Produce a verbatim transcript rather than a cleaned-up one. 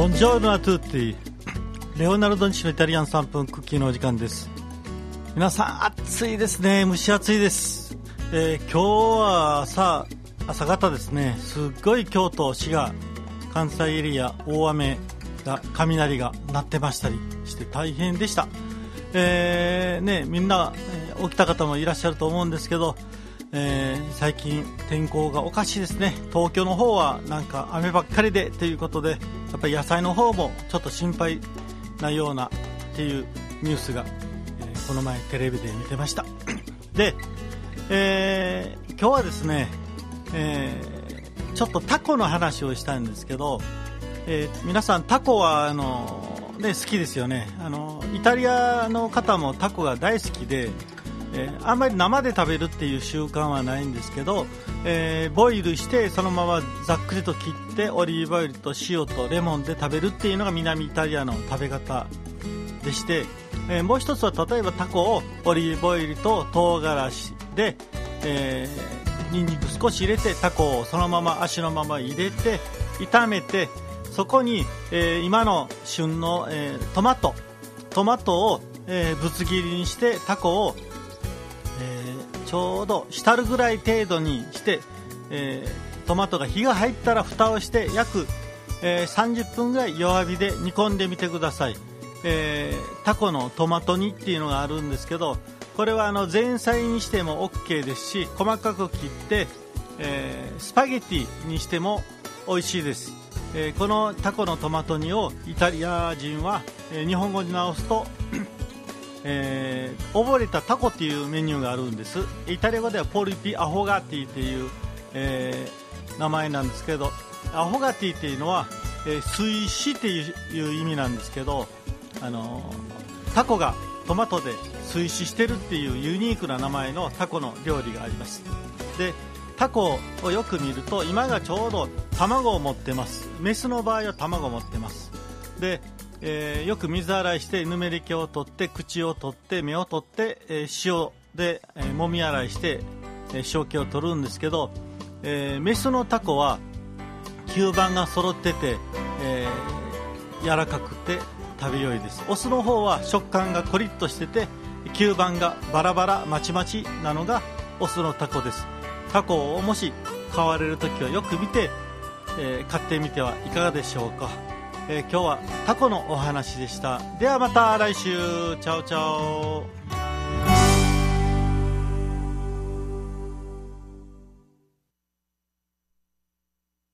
ボンジョルノアトゥーティレオナルド西のイタリアンさんぷんクッキーのお時間です。皆さん暑いですね。蒸し暑いです、えー、今日は朝朝方ですね、すっごい京都滋賀関西エリア大雨が雷が鳴ってましたりして大変でした。えーね、みんな、えー、起きた方もいらっしゃると思うんですけど、えー、最近天候がおかしいですね。東京の方はなんか雨ばっかりでということで、やっぱり野菜の方もちょっと心配なようなっていうニュースが、えー、この前テレビで見てましたで、えー、今日はですね、えー、ちょっとタコの話をしたいんですけど、えー、皆さんタコはあの、ね、好きですよね。あのイタリアの方もタコが大好きで、えー、あんまり生で食べるっていう習慣はないんですけど、えー、ボイルしてそのままざっくりと切ってオリーブオイルと塩とレモンで食べるっていうのが南イタリアの食べ方でして、えー、もう一つは例えばタコをオリーブオイルと唐辛子で、えー、ニンニク少し入れてタコをそのまま足のまま入れて炒めて、そこに、えー、今の旬の、えー、トマトトマトを、えー、ぶつ切りにしてタコをえー、ちょうど浸るぐらい程度にして、えー、トマトが火が入ったら蓋をして約、えー、さんじゅっぷんぐらい弱火で煮込んでみてください。えー、タコのトマト煮っていうのがあるんですけど、これはあの前菜にしても OK ですし、細かく切って、えー、スパゲティにしても美味しいです。えー、このタコのトマト煮をイタリア人は、えー、日本語に直すとえー、溺れたタコっていうメニューがあるんです。イタリア語ではポリピアホガティっていう、えー、名前なんですけど、アホガティっていうのは、えー、水死っていう意味なんですけど、あのー、タコがトマトで水死してるっていうユニークな名前のタコの料理があります。で、タコをよく見ると今がちょうど卵を持ってます。メスの場合は卵を持ってます。でえー、よく水洗いしてぬめり気を取って口を取って目を取って、えー、塩で、えー、もみ洗いして、えー、塩気を取るんですけど、えー、メスのタコは吸盤が揃ってて、えー、柔らかくて食べよいです。オスの方は食感がコリッとしてて吸盤がバラバラまちまちなのがオスのタコです。タコをもし買われるときはよく見て、えー、買ってみてはいかがでしょうか。えー、今日はタコのお話でした。ではまた来週。チャオチャオ。